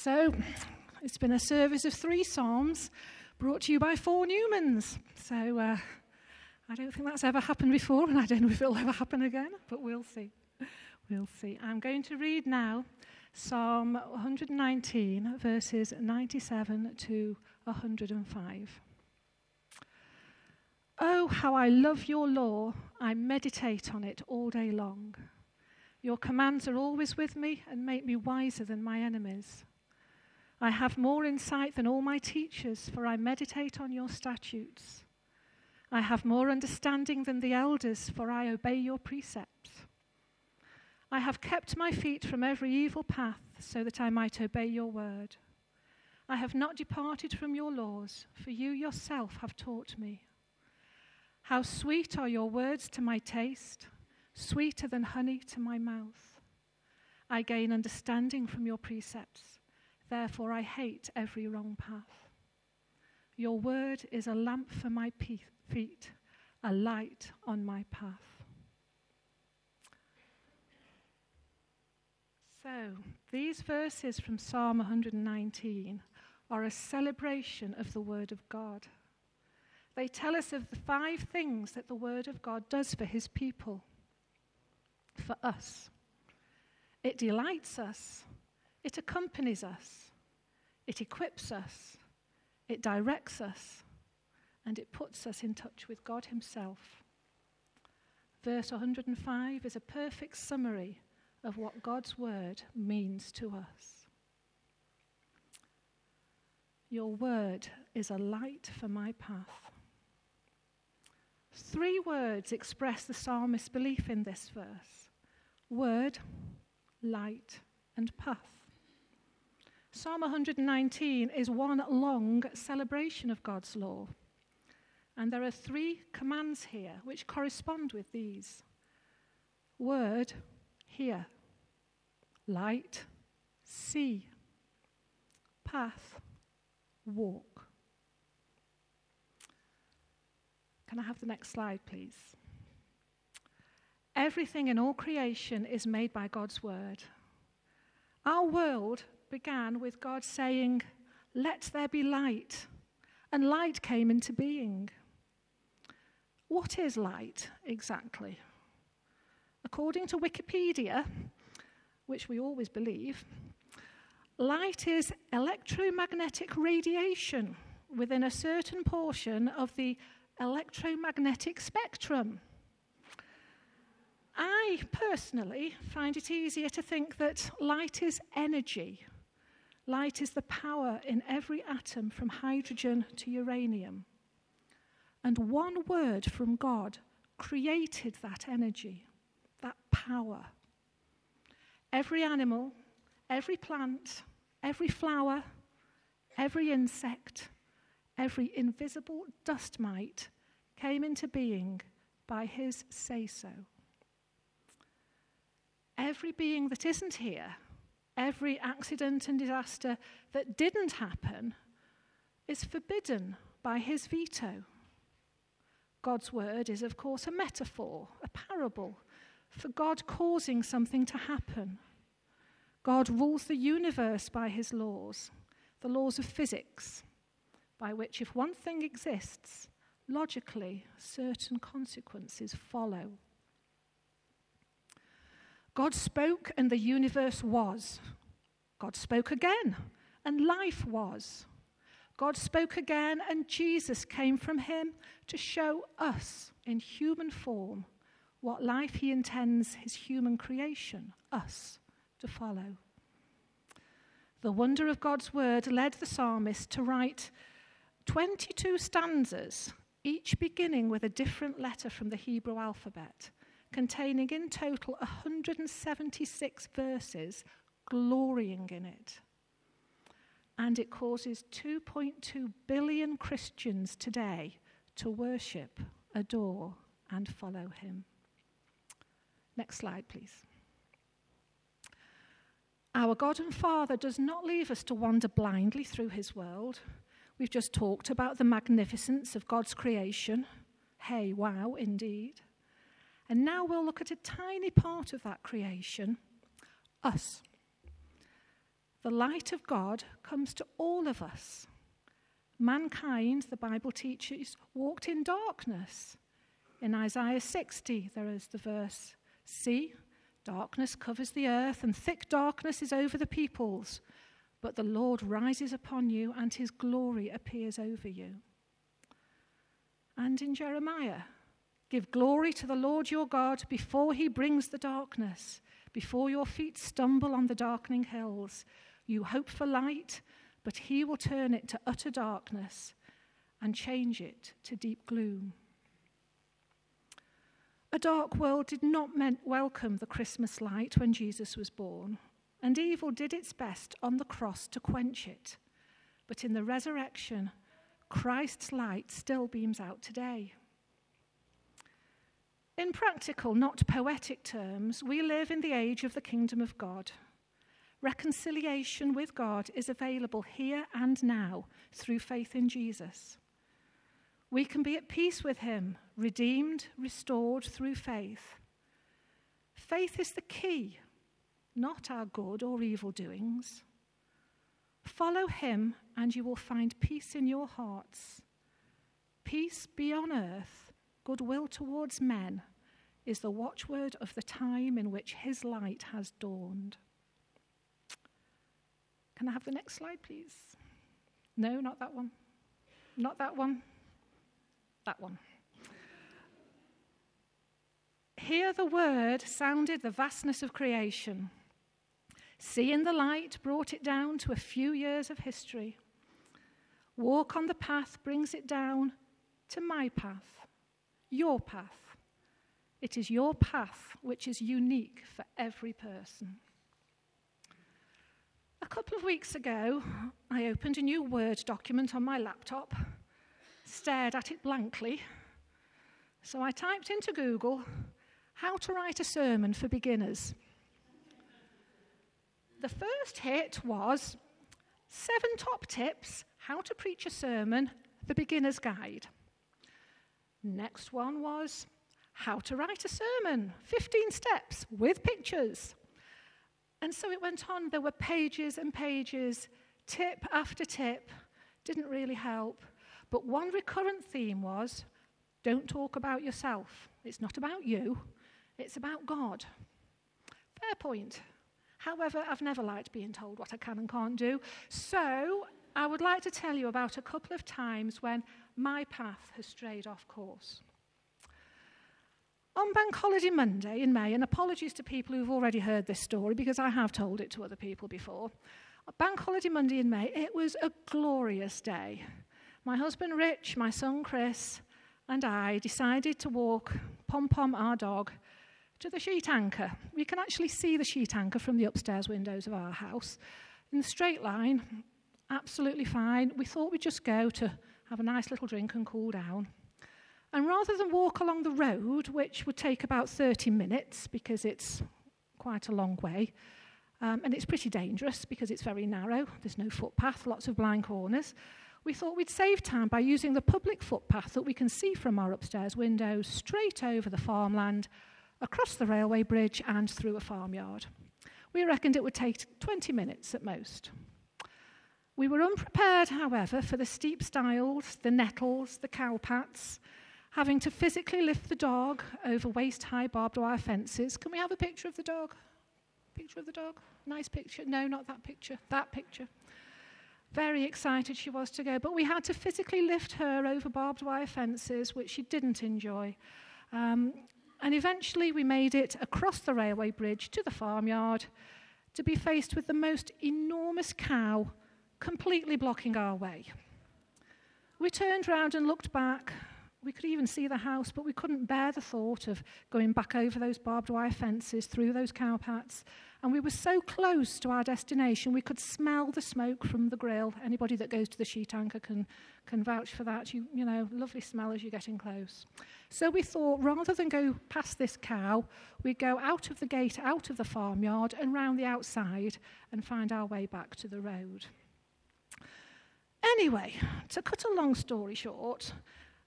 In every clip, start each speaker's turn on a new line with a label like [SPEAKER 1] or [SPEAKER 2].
[SPEAKER 1] So, it's been a service of 3 psalms brought to you by 4 Newmans. So, I don't think that's ever happened before, and I don't know if it'll ever happen again, but we'll see. We'll see. I'm going to read now Psalm 119, verses 97 to 105. Oh, how I love your law. I meditate on it all day long. Your commands are always with me and make me wiser than my enemies. I have more insight than all my teachers, for I meditate on your statutes. I have more understanding than the elders, for I obey your precepts. I have kept my feet from every evil path, so that I might obey your word. I have not departed from your laws, for you yourself have taught me. How sweet are your words to my taste, sweeter than honey to my mouth. I gain understanding from your precepts, therefore I hate every wrong path. Your word is a lamp for my feet, a light on my path. So, these verses from Psalm 119 are a celebration of the Word of God. They tell us of the 5 things that the Word of God does for his people, for us. It delights us, it accompanies us, it equips us, it directs us, and it puts us in touch with God himself. Verse 105 is a perfect summary of what God's word means to us. Your word is a light for my path. 3 words express the psalmist's belief in this verse: word, light, and path. Psalm 119 is one long celebration of God's law. And there are 3 commands here which correspond with these. Word, hear. Light, see. Path, walk. Can I have the next slide, please? Everything in all creation is made by God's word. Our world began with God saying, "Let there be light," and light came into being. What is light exactly? According to Wikipedia, which we always believe, light is electromagnetic radiation within a certain portion of the electromagnetic spectrum. I personally find it easier to think that light is energy. Light is the power in every atom from hydrogen to uranium. And one word from God created that energy, that power. Every animal, every plant, every flower, every insect, every invisible dust mite came into being by his say-so. Every being that isn't here, every accident and disaster that didn't happen, is forbidden by his veto. God's word is, of course, a metaphor, a parable, for God causing something to happen. God rules the universe by his laws, the laws of physics, by which if one thing exists, logically certain consequences follow. God spoke and the universe was. God spoke again and life was. God spoke again and Jesus came from him to show us in human form what life he intends his human creation, us, to follow. The wonder of God's word led the psalmist to write 22 stanzas, each beginning with a different letter from the Hebrew alphabet, containing in total 176 verses, glorying in it. And it causes 2.2 billion Christians today to worship, adore, and follow him. Next slide, please. Our God and Father does not leave us to wander blindly through his world. We've just talked about the magnificence of God's creation. Hey, wow, indeed. And now we'll look at a tiny part of that creation, us. The light of God comes to all of us. Mankind, the Bible teaches, walked in darkness. In Isaiah 60, there is the verse, "See, darkness covers the earth, and thick darkness is over the peoples. But the Lord rises upon you, and his glory appears over you." And in Jeremiah, "Give glory to the Lord your God before he brings the darkness, before your feet stumble on the darkening hills. You hope for light, but he will turn it to utter darkness and change it to deep gloom." A dark world did not welcome the Christmas light when Jesus was born, and evil did its best on the cross to quench it. But in the resurrection, Christ's light still beams out today. In practical, not poetic terms, we live in the age of the kingdom of God. Reconciliation with God is available here and now through faith in Jesus. We can be at peace with him, redeemed, restored through faith. Faith is the key, not our good or evil doings. Follow him and you will find peace in your hearts. Peace be on earth, goodwill towards men, is the watchword of the time in which his light has dawned. Can I have the next slide, please? No, not that one. Not that one. That one. Here the word sounded the vastness of creation. Seeing the light brought it down to a few years of history. Walk on the path brings it down to my path, your path. It is your path which is unique for every person. A couple of weeks ago, I opened a new Word document on my laptop, stared at it blankly. So I typed into Google, "How to write a sermon for beginners." The first hit was 7 top tips, how to preach a sermon, the beginner's guide. Next one was how to write a sermon, 15 steps with pictures. And so it went on. There were pages and pages, tip after tip. Didn't really help. But one recurrent theme was, don't talk about yourself. It's not about you. It's about God. Fair point. However, I've never liked being told what I can and can't do. So I would like to tell you about a couple of times when my path has strayed off course. On Bank Holiday Monday in May, and apologies to people who've already heard this story because I have told it to other people before. Bank Holiday Monday in May, it was a glorious day. My husband Rich, my son Chris, and I decided to walk Pom-Pom, our dog, to the sheet anchor. We can actually see the sheet anchor from the upstairs windows of our house. In the straight line, absolutely fine. We thought we'd just go to have a nice little drink and cool down. And rather than walk along the road, which would take about 30 minutes because it's quite a long way, and it's pretty dangerous because it's very narrow, there's no footpath, lots of blind corners, we thought we'd save time by using the public footpath that we can see from our upstairs windows straight over the farmland, across the railway bridge and through a farmyard. We reckoned it would take 20 minutes at most. We were unprepared, however, for the steep stiles, the nettles, the cowpats, having to physically lift the dog over waist-high barbed wire fences. Can we have a picture of the dog? Picture of the dog? Nice picture. No, not that picture. That picture. Very excited she was to go, but we had to physically lift her over barbed wire fences, which she didn't enjoy. And eventually we made it across the railway bridge to the farmyard to be faced with the most enormous cow completely blocking our way. We turned round and looked back. We could even see the house, but we couldn't bear the thought of going back over those barbed wire fences, through those cowpats. And we were so close to our destination, we could smell the smoke from the grill. Anybody that goes to the sheet anchor can vouch for that. You know, lovely smell as you're getting close. So we thought, rather than go past this cow, we'd go out of the gate, out of the farmyard, and round the outside and find our way back to the road. Anyway, to cut a long story short,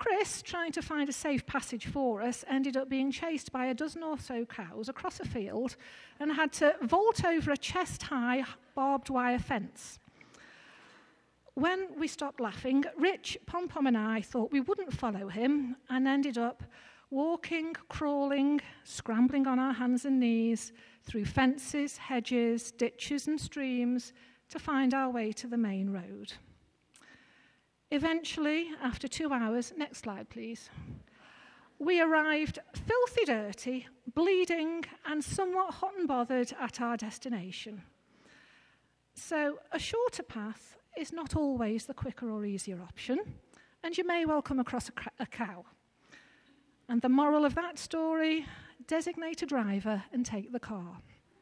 [SPEAKER 1] Chris, trying to find a safe passage for us, ended up being chased by a dozen or so cows across a field and had to vault over a chest-high barbed wire fence. When we stopped laughing, Rich, Pom-Pom and I thought we wouldn't follow him and ended up walking, crawling, scrambling on our hands and knees through fences, hedges, ditches and streams to find our way to the main road. Eventually, after 2 hours, next slide please, we arrived filthy dirty, bleeding and somewhat hot and bothered at our destination. So a shorter path is not always the quicker or easier option, and you may well come across a cow. And the moral of that story, designate a driver and take the car.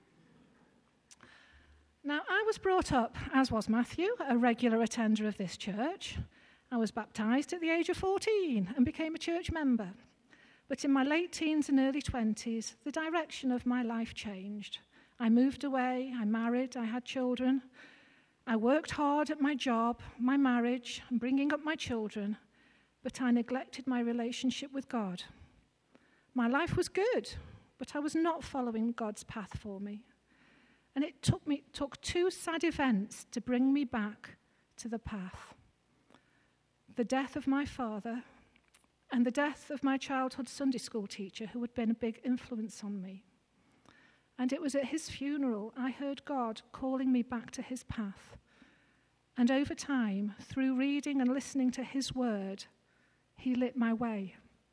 [SPEAKER 1] Now, I was brought up, as was Matthew, a regular attender of this church. I was baptised at the age of 14 and became a church member. But in my late teens and early 20s, the direction of my life changed. I moved away, I married, I had children. I worked hard at my job, my marriage, and bringing up my children, but I neglected my relationship with God. My life was good, but I was not following God's path for me. And it took 2 sad events to bring me back to the path. The death of my father and the death of my childhood Sunday school teacher, who had been a big influence on me. And it was at his funeral I heard God calling me back to his path. And over time, through reading and listening to his word, he lit my way.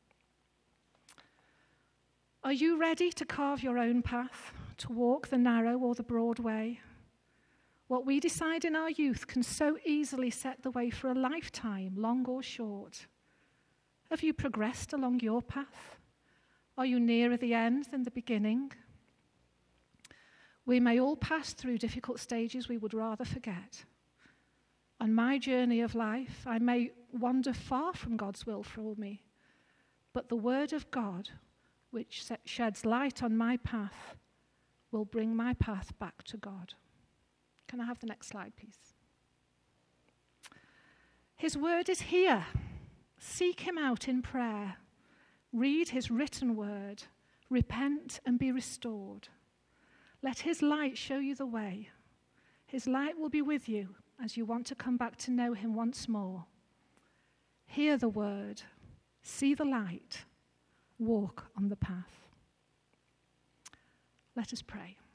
[SPEAKER 1] Are you ready to carve your own path, to walk the narrow or the broad way? What we decide in our youth can so easily set the way for a lifetime, long or short. Have you progressed along your path? Are you nearer the end than the beginning? We may all pass through difficult stages we would rather forget. On my journey of life, I may wander far from God's will for me, but the word of God, which sheds light on my path, will bring my path back to God. Can I have the next slide, please? His word is here. Seek him out in prayer. Read his written word. Repent and be restored. Let his light show you the way. His light will be with you as you want to come back to know him once more. Hear the word. See the light. Walk on the path. Let us pray.